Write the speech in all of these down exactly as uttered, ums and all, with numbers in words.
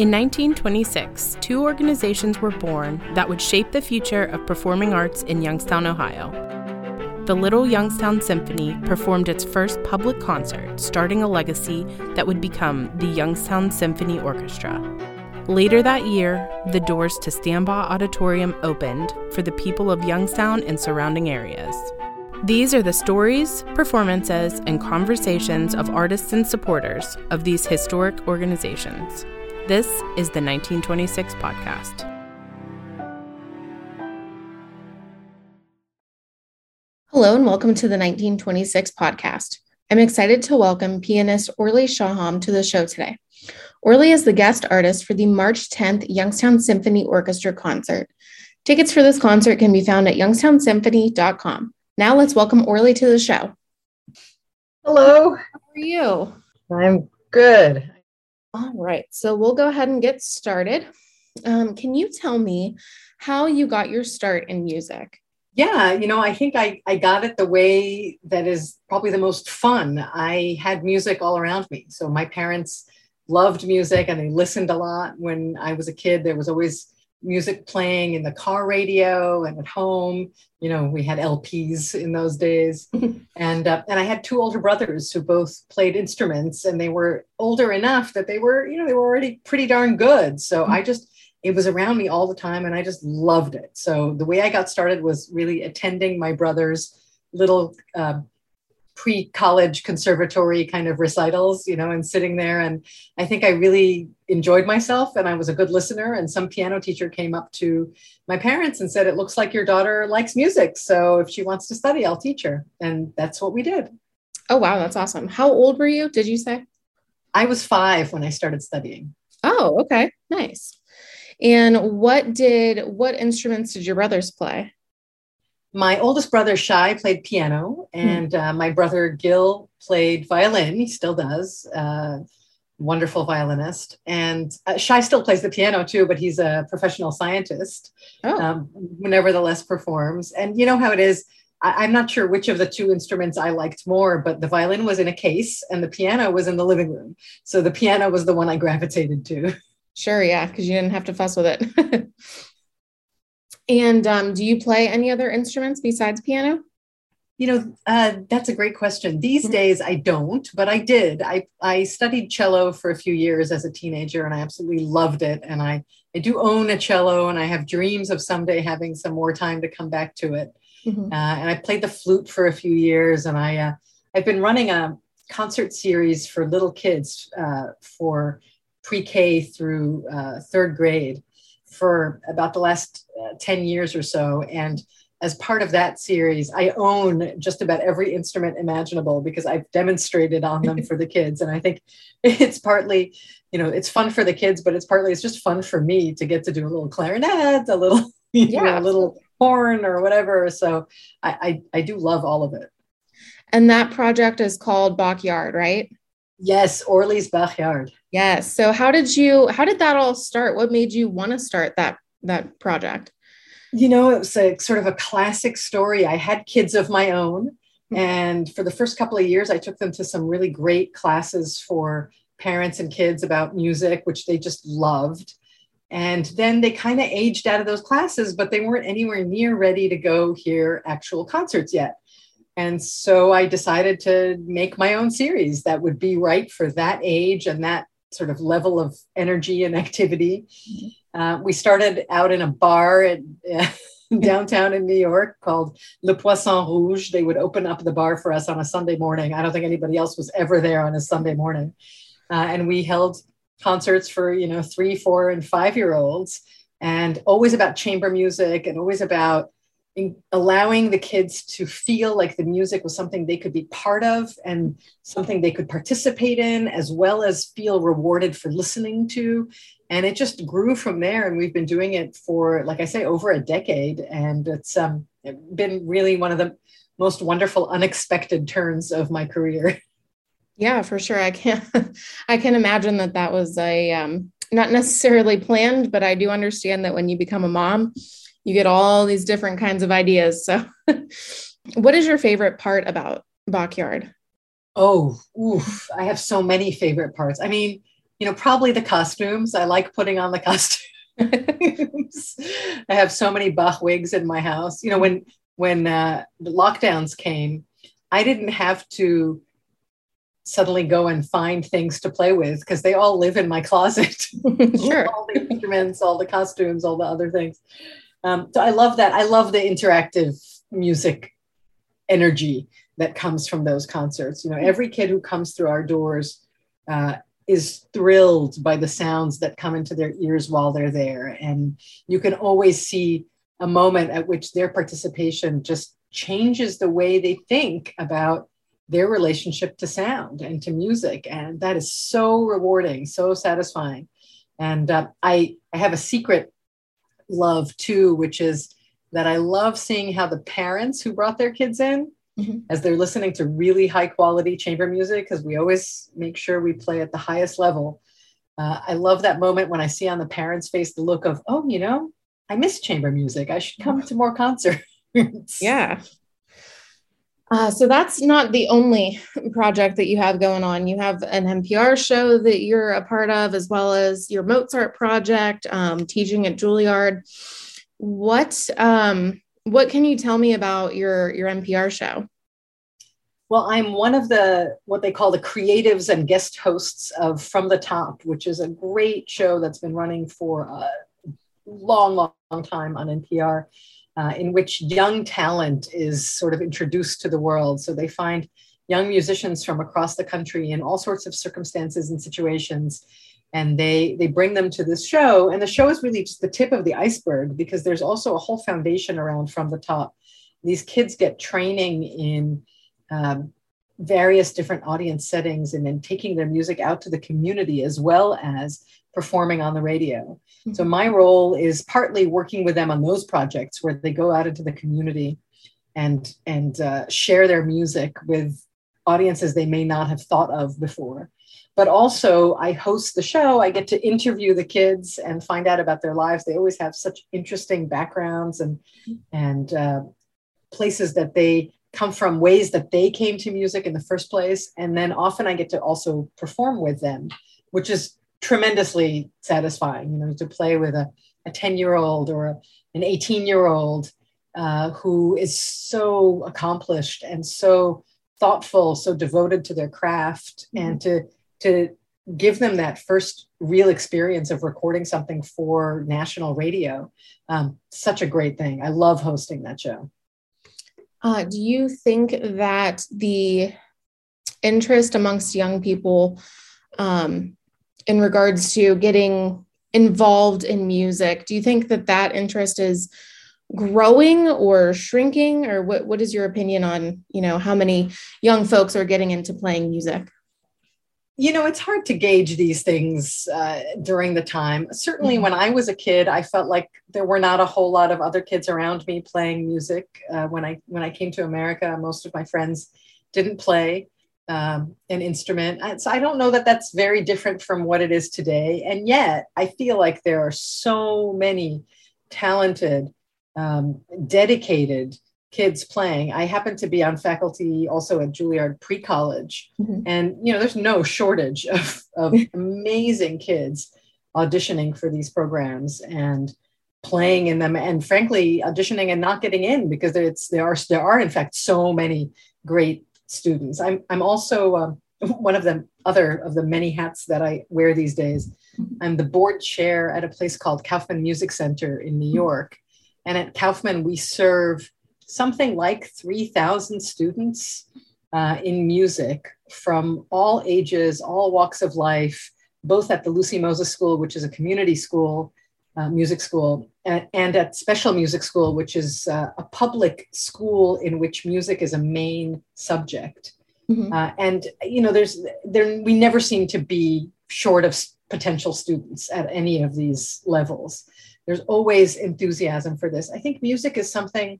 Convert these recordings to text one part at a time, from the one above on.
In nineteen twenty-six, two organizations were born that would shape the future of performing arts in Youngstown, Ohio. The Little Youngstown Symphony performed its first public concert, starting a legacy that would become the Youngstown Symphony Orchestra. Later that year, the doors to Stambaugh Auditorium opened for the people of Youngstown and surrounding areas. These are the stories, performances, and conversations of artists and supporters of these historic organizations. This is the nineteen twenty-six Podcast. Hello and welcome to the nineteen twenty-six Podcast. I'm excited to welcome pianist Orly Shaham to the show today. Orly is the guest artist for the March tenth Youngstown Symphony Orchestra concert. Tickets for this concert can be found at youngstown symphony dot com. Now let's welcome Orly to the show. Hello. How are you? I'm good. All right, so we'll go ahead and get started. Um, can you tell me how you got your start in music? Yeah, you know, I think I, I got it the way that is probably the most fun. I had music all around me. So my parents loved music and they listened a lot. When I was a kid, there was always music playing in the car radio and at home. You know, we had L Ps in those days. and uh, and I had two older brothers who both played instruments, and they were older enough that they were, you know, they were already pretty darn good. So I just, it was around me all the time and I just loved it. So the way I got started was really attending my brother's little uh, pre-college conservatory kind of recitals, you know, and sitting there. And I think I really enjoyed myself and I was a good listener. And some piano teacher came up to my parents and said, "It looks like your daughter likes music. So if she wants to study, I'll teach her." And that's what we did. Oh, wow. That's awesome. How old were you, did you say? I was five when I started studying. Oh, okay. Nice. And what did, what instruments did your brothers play? My oldest brother, Shai, played piano, and uh, my brother, Gil, played violin. He still does. Uh, wonderful violinist. And uh, Shai still plays the piano, too, but he's a professional scientist, oh. um, who nevertheless performs. And you know how it is. I- I'm not sure which of the two instruments I liked more, but the violin was in a case and the piano was in the living room. So the piano was the one I gravitated to. Sure, yeah, because you didn't have to fuss with it. And um, do you play any other instruments besides piano? You know, uh, that's a great question. These days, I don't, but I did. I, I studied cello for a few years as a teenager, and I absolutely loved it. And I, I do own a cello, and I have dreams of someday having some more time to come back to it. Mm-hmm. Uh, and I played the flute for a few years, and I, uh, I've been running a concert series for little kids uh, for pre-K through uh, third grade for about the last uh, ten years or so. And as part of that series, I own just about every instrument imaginable because I've demonstrated on them for the kids. And I think it's partly, you know, it's fun for the kids, but it's partly, it's just fun for me to get to do a little clarinet, a little, you yeah, know, a little horn or whatever. So I, I, I do love all of it. And that project is called Backyard, right? Yes, Orly's Backyard. Yes. So how did you, how did that all start? What made you want to start that, that project? You know, it was a sort of a classic story. I had kids of my own. And for the first couple of years, I took them to some really great classes for parents and kids about music, which they just loved. And then they kind of aged out of those classes, but they weren't anywhere near ready to go hear actual concerts yet. And so I decided to make my own series that would be right for that age and that sort of level of energy and activity. Uh, we started out in a bar in, uh, downtown in New York called Le Poisson Rouge. They would open up the bar for us on a Sunday morning. I don't think anybody else was ever there on a Sunday morning. Uh, and we held concerts for, you know, three, four, and five-year-olds, and always about chamber music and always about in allowing the kids to feel like the music was something they could be part of and something they could participate in, as well as feel rewarded for listening to. And it just grew from there. And we've been doing it for, like I say, over a decade. And it's um, been really one of the most wonderful, unexpected turns of my career. Yeah, for sure. I can I can imagine that that was a um, not necessarily planned, but I do understand that when you become a mom, you get all these different kinds of ideas. So what is your favorite part about Backyard? Oh, oof, I have so many favorite parts. I mean, you know, probably the costumes. I like putting on the costumes. I have so many Bach wigs in my house. You know, when when uh, the lockdowns came, I didn't have to suddenly go and find things to play with because they all live in my closet. Sure. All the instruments, all the costumes, all the other things. Um, so I love that. I love the interactive music energy that comes from those concerts. You know, every kid who comes through our doors uh, is thrilled by the sounds that come into their ears while they're there. And you can always see a moment at which their participation just changes the way they think about their relationship to sound and to music. And that is so rewarding, so satisfying. And uh, I, I have a secret love too, which is that I love seeing how the parents who brought their kids in, mm-hmm. as they're listening to really high quality chamber music, because we always make sure we play at the highest level. Uh, I love that moment when I see on the parents' face the look of, oh, you know, I miss chamber music. I should come to more concerts. Yeah. Uh, so that's not the only project that you have going on. You have an N P R show that you're a part of, as well as your Mozart project, um, teaching at Juilliard. What um, what can you tell me about your your N P R show? Well, I'm one of the what they call the creatives and guest hosts of From the Top, which is a great show that's been running for a long, long, long time on N P R. Uh, in which young talent is sort of introduced to the world. So they find young musicians from across the country in all sorts of circumstances and situations, and they they bring them to this show. And the show is really just the tip of the iceberg, because there's also a whole foundation around From the Top. These kids get training in um, various different audience settings, and then taking their music out to the community as well as performing on the radio. So my role is partly working with them on those projects where they go out into the community and, and uh, share their music with audiences they may not have thought of before. But also I host the show. I get to interview the kids and find out about their lives. They always have such interesting backgrounds and, and uh, places that they come from, ways that they came to music in the first place. And then often I get to also perform with them, which is tremendously satisfying, you know, to play with a, a ten year old or a, an eighteen year old uh, who is so accomplished and so thoughtful, so devoted to their craft, mm-hmm. and to, to give them that first real experience of recording something for national radio. Um, such a great thing. I love hosting that show. Uh, do you think that the interest amongst young people um, in regards to getting involved in music, do you think that that interest is growing or shrinking, or what, what is your opinion on, you know, how many young folks are getting into playing music? You know, it's hard to gauge these things uh, during the time. Certainly when I was a kid, I felt like there were not a whole lot of other kids around me playing music. Uh, when I when I came to America, most of my friends didn't play um, an instrument. So I don't know that that's very different from what it is today. And yet I feel like there are so many talented, um, dedicated kids playing. I happen to be on faculty also at Juilliard Pre-College. Mm-hmm. And, you know, there's no shortage of, of amazing kids auditioning for these programs and playing in them, and frankly, auditioning and not getting in because it's, there are, there are in fact, so many great students. I'm, I'm also um, one of the other of the many hats that I wear these days. I'm the board chair at a place called Kaufman Music Center in New York. And at Kaufman, we serve something like three thousand students uh, in music from all ages, all walks of life, both at the Lucy Moses School, which is a community school, uh, music school, and, and at Special Music School, which is uh, a public school in which music is a main subject. Mm-hmm. Uh, and, you know, there's there we never seem to be short of potential students at any of these levels. There's always enthusiasm for this. I think music is something,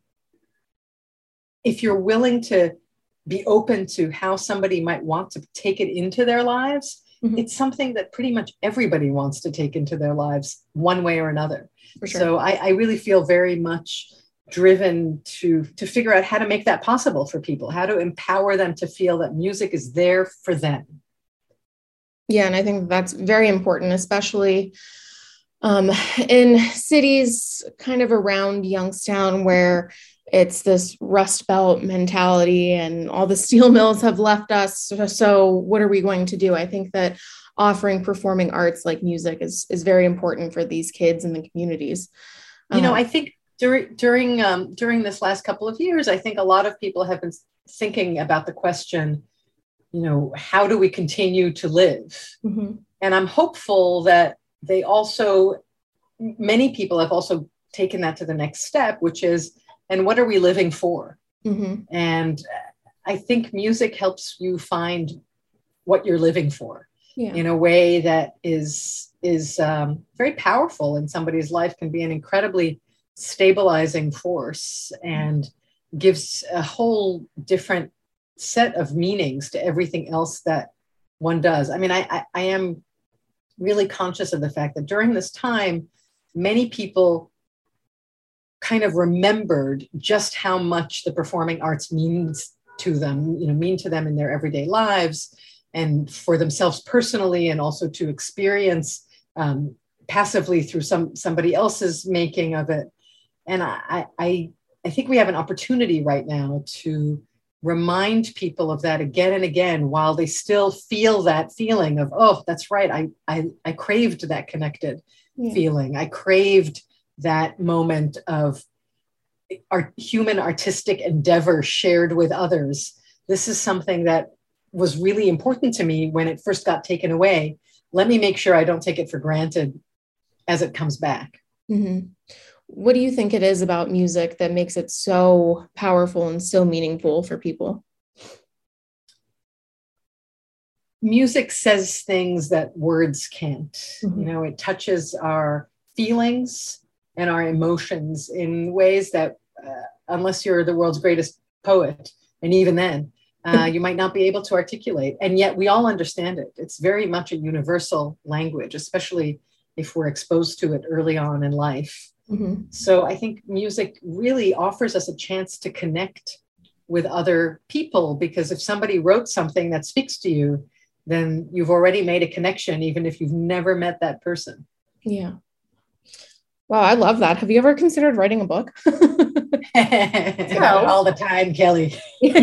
if you're willing to be open to how somebody might want to take it into their lives, mm-hmm. it's something that pretty much everybody wants to take into their lives one way or another. For sure. So I, I really feel very much driven to, to figure out how to make that possible for people, how to empower them to feel that music is there for them. Yeah, and I think that's very important, especially um, in cities kind of around Youngstown where it's this Rust Belt mentality and all the steel mills have left us. So, so what are we going to do? I think that offering performing arts like music is, is very important for these kids and the communities. You know, Um, I think during during um, during this last couple of years, I think a lot of people have been thinking about the question, you know, how do we continue to live? mm-hmm, And I'm hopeful that they also, many people have also taken that to the next step, which is, and what are we living for? mm-hmm, And I think music helps you find what you're living for yeah, in a way that is is um, very powerful in somebody's life, can be an incredibly stabilizing force and gives a whole different set of meanings to everything else that one does. I mean, I, I, I am really conscious of the fact that during this time, many people kind of remembered just how much the performing arts means to them, you know, mean to them in their everyday lives and for themselves personally, and also to experience um, passively through some somebody else's making of it. And I, I, I think we have an opportunity right now to remind people of that again and again, while they still feel that feeling of, oh, that's right, I, I, I craved that connected yeah. feeling. I craved that moment of our human artistic endeavor shared with others. This is something that was really important to me when it first got taken away. Let me make sure I don't take it for granted as it comes back. Mm-hmm. What do you think it is about music that makes it so powerful and so meaningful for people? Music says things that words can't. Mm-hmm. You know, it touches our feelings and our emotions in ways that, uh, unless you're the world's greatest poet, and even then, uh, you might not be able to articulate. And yet we all understand it. It's very much a universal language, especially if we're exposed to it early on in life. Mm-hmm. So I think music really offers us a chance to connect with other people, because if somebody wrote something that speaks to you, then you've already made a connection, even if you've never met that person. Yeah. Wow, I love that. Have you ever considered writing a book? Not all the time, Kelly.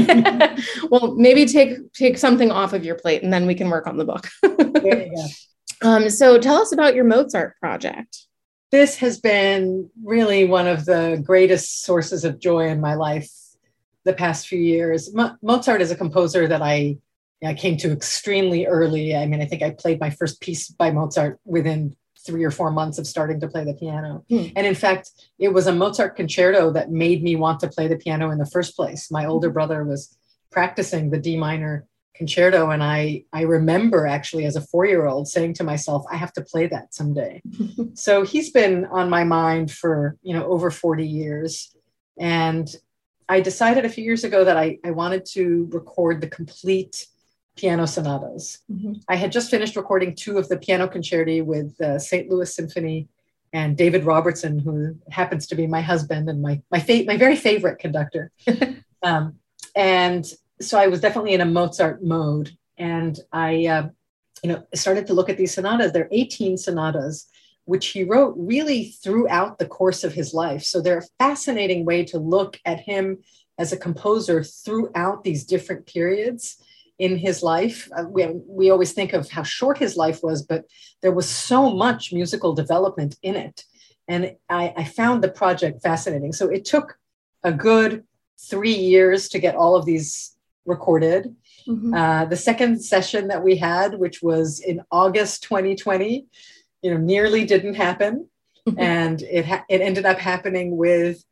Well, maybe take take something off of your plate and then we can work on the book. There you go. Um, so tell us about your Mozart project. This has been really one of the greatest sources of joy in my life the past few years. Mo- Mozart is a composer that I, I came to extremely early. I mean, I think I played my first piece by Mozart within three or four months of starting to play the piano. Hmm. And in fact, it was a Mozart concerto that made me want to play the piano in the first place. My older brother was practicing the D minor concerto, and I, I remember actually as a four-year-old saying to myself, I have to play that someday. So he's been on my mind for, you know, over forty years. And I decided a few years ago that I, I wanted to record the complete piano sonatas. Mm-hmm. I had just finished recording two of the piano concerti with uh, Saint Louis Symphony and David Robertson, who happens to be my husband and my my, fa- my very favorite conductor. um, and so I was definitely in a Mozart mode. And I uh, you know, started to look at these sonatas. There are eighteen sonatas, which he wrote really throughout the course of his life. So they're a fascinating way to look at him as a composer throughout these different periods in his life. Uh, we, we always think of how short his life was, but there was so much musical development in it. And I, I found the project fascinating. So it took a good three years to get all of these recorded. Mm-hmm. Uh, the second session that we had, which was in August twenty twenty, you know, nearly didn't happen. Mm-hmm. And it ha- it ended up happening with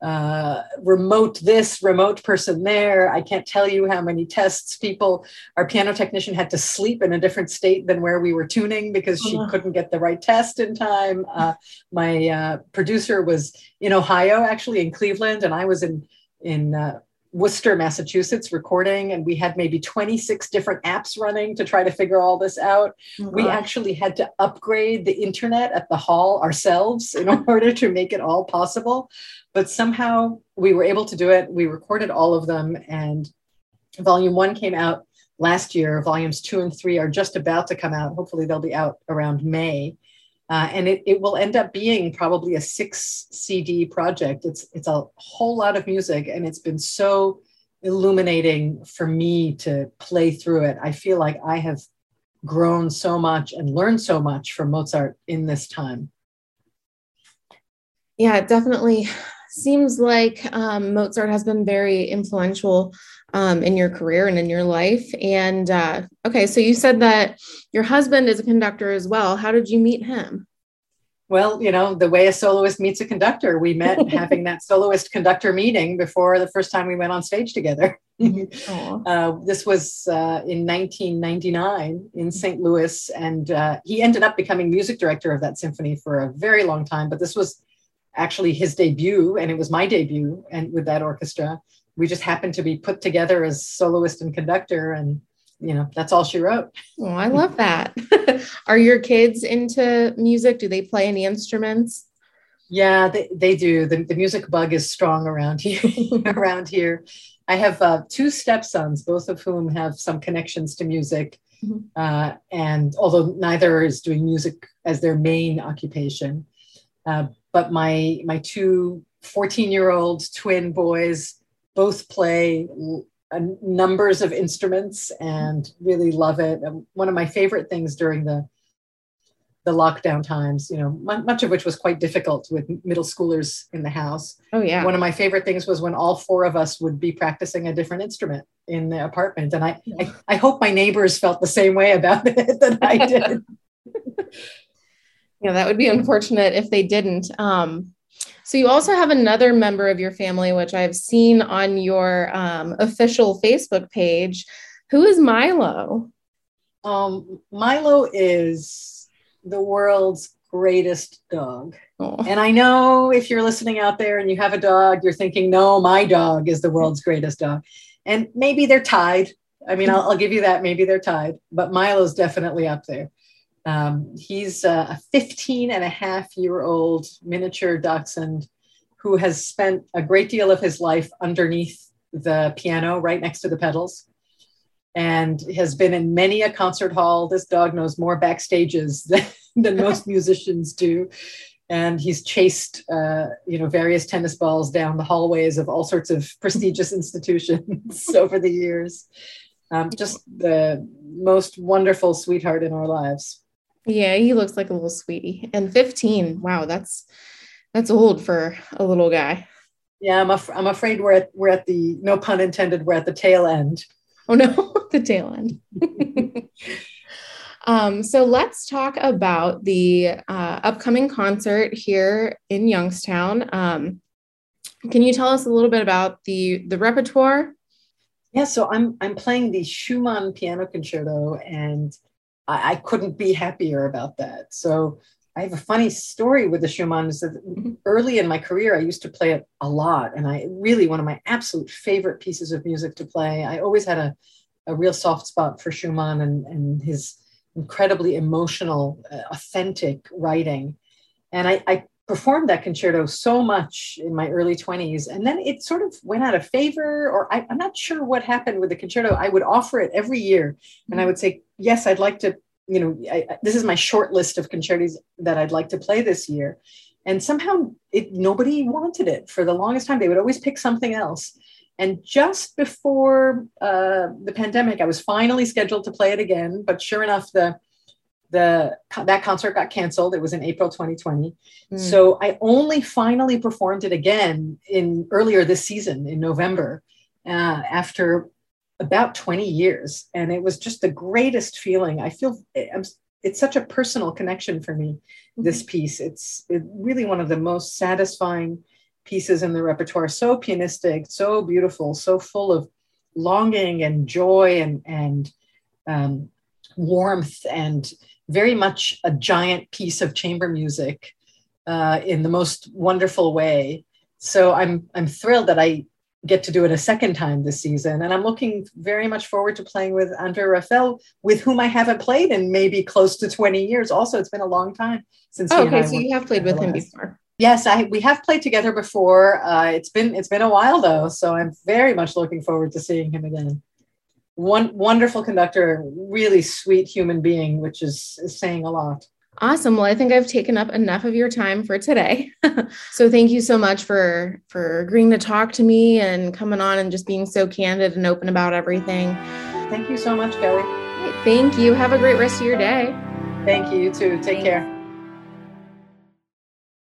uh, remote this, remote person there. I can't tell you how many tests people, our piano technician had to sleep in a different state than where we were tuning because she oh. couldn't get the right test in time. Uh, my uh, producer was in Ohio, actually in Cleveland, and I was in, in uh, Worcester, Massachusetts recording, and we had maybe twenty-six different apps running to try to figure all this out. Oh, we actually had to upgrade the internet at the hall ourselves in order to make it all possible. But somehow we were able to do it. We recorded all of them, and volume one came out last year. Volumes two and three are just about to come out. Hopefully they'll be out around May. Uh, and it, it will end up being probably a six C D project. It's, it's a whole lot of music, and it's been so illuminating for me to play through it. I feel like I have grown so much and learned so much from Mozart in this time. Yeah, it definitely seems like um, Mozart has been very influential um, in your career and in your life. And uh, okay, so you said that your husband is a conductor as well. How did you meet him? Well, you know, the way a soloist meets a conductor, we met having that soloist conductor meeting before the first time we went on stage together. uh, this was uh, in nineteen ninety-nine in Saint Louis. And uh, he ended up becoming music director of that symphony for a very long time. But this was actually his debut, and it was my debut and with that orchestra. We just happened to be put together as soloist and conductor, and you know, that's all she wrote. Oh, I love that. Are your kids into music? Do they play any instruments? Yeah, they, they do. The, the music bug is strong around here. around here. I have uh, two stepsons, both of whom have some connections to music. Mm-hmm. Uh, and although neither is doing music as their main occupation, uh, but my, my two fourteen-year-old twin boys both play uh, numbers of instruments and really love it. And one of my favorite things during the the lockdown times, you know, much of which was quite difficult with middle schoolers in the house. Oh, yeah. One of my favorite things was when all four of us would be practicing a different instrument in the apartment. And I, I, I hope my neighbors felt the same way about it that I did. Yeah, that would be unfortunate if they didn't. Um, so you also have another member of your family, which I've seen on your um, official Facebook page. Who is Milo? Um, Milo is the world's greatest dog. Oh. And I know if you're listening out there and you have a dog, you're thinking, no, my dog is the world's greatest dog. And maybe they're tied. I mean, I'll, I'll give you that. Maybe they're tied, but Milo's definitely up there. Um, he's a fifteen and a half year old miniature dachshund who has spent a great deal of his life underneath the piano right next to the pedals, and has been in many a concert hall. This dog knows more backstages than, than most musicians do. And he's chased, uh, you know, various tennis balls down the hallways of all sorts of prestigious institutions over the years. Um, just the most wonderful sweetheart in our lives. Yeah, he looks like a little sweetie. And fifteen, wow, that's that's old for a little guy. Yeah, I'm, af- I'm afraid we're at, we're at the, no pun intended, we're at the tail end. Oh no, the tail end. um, so let's talk about the uh, upcoming concert here in Youngstown. Um, can you tell us a little bit about the the repertoire? Yeah, so I'm I'm playing the Schumann Piano Concerto, and I, I couldn't be happier about that. So I have a funny story with the Schumann. Is that early in my career, I used to play it a lot. And I really, one of my absolute favorite pieces of music to play. I always had a, a real soft spot for Schumann and, and his incredibly emotional, uh, authentic writing. And I, I performed that concerto so much in my early twenties. And then it sort of went out of favor, or I, I'm not sure what happened with the concerto. I would offer it every year. And I would say, yes, I'd like to, you know, I, this is my short list of concertos that I'd like to play this year. And somehow it, nobody wanted it for the longest time. They would always pick something else. And just before uh, the pandemic, I was finally scheduled to play it again. But sure enough, the the that concert got canceled. It was in April twenty twenty. Mm. So I only finally performed it again in earlier this season in November, uh, after about twenty years. And it was just the greatest feeling. I feel it's such a personal connection for me, this piece. It's it really one of the most satisfying pieces in the repertoire. So pianistic, so beautiful, so full of longing and joy and, and um, warmth, and very much a giant piece of chamber music uh, in the most wonderful way. So I'm I'm thrilled that I get to do it a second time this season. And I'm looking very much forward to playing with Andre Raphael, with whom I haven't played in maybe close to twenty years. Also, it's been a long time since oh, he okay, and I so you have played with him before. Yes, I we have played together before. Uh, it's been it's been a while though, so I'm very much looking forward to seeing him again. one wonderful conductor, really sweet human being, which is, is saying a lot. Awesome. Well, I think I've taken up enough of your time for today. So thank you so much for, for agreeing to talk to me and coming on and just being so candid and open about everything. Thank you so much, Kelly. Thank you. Have a great rest of your day. Thank you, you too. Take care.